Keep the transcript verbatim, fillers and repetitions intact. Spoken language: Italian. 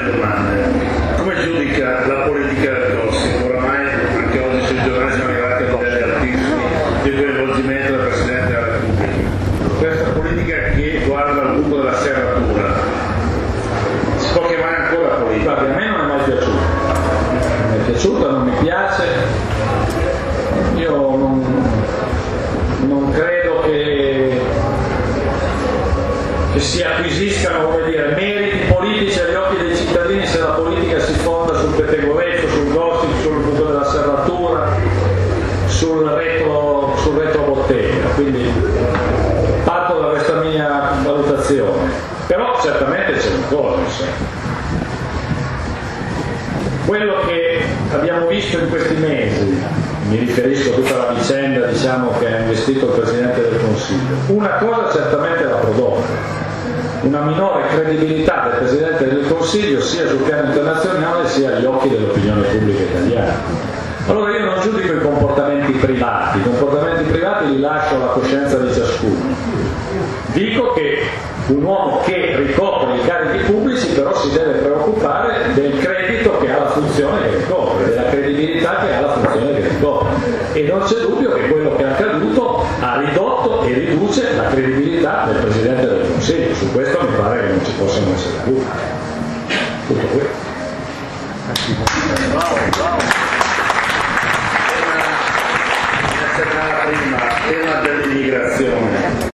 le domande. Come giudica la politica del gossip? Oramai anche oggi sui giornali siamo arrivati a livelli altissimi di coinvolgimento del Presidente della Repubblica. Questa politica che guarda al buco della serratura si può chiamare ancora politica? Guardi, a me non è mai piaciuta, non mi è piaciuta, non mi piace, io non, non credo che, che si acquisiscano, come dire, meriti politici agli occhi dei cittadini se la politica si fonda sul pettegolezzo, sul gossip, sul buco della serratura, sul retro, sul retrobottega, quindi parto da questa mia valutazione. Però certamente c'è una cosa, sì. Quello che abbiamo visto in questi mesi, mi riferisco a tutta la vicenda, diciamo, che ha investito il Presidente del Consiglio, una cosa certamente l'ha prodotta, una minore credibilità del Presidente del Consiglio sia sul piano internazionale sia agli occhi dell'opinione pubblica italiana. Allora io non giudico i comportamenti privati, i comportamenti privati li lascio alla coscienza di ciascuno. Dico che un uomo che ricopre i carichi pubblici però si deve preoccupare del credito che ha la funzione che ricopre, della credibilità che ha la funzione che ricopre. E non c'è dubbio che quello che è accaduto ha ridotto e riduce la credibilità del Presidente del Consiglio. Su questo mi pare che non ci possano essere dubbi. Tutto questo. Bravo, bravo. Prima, tema dell'immigrazione.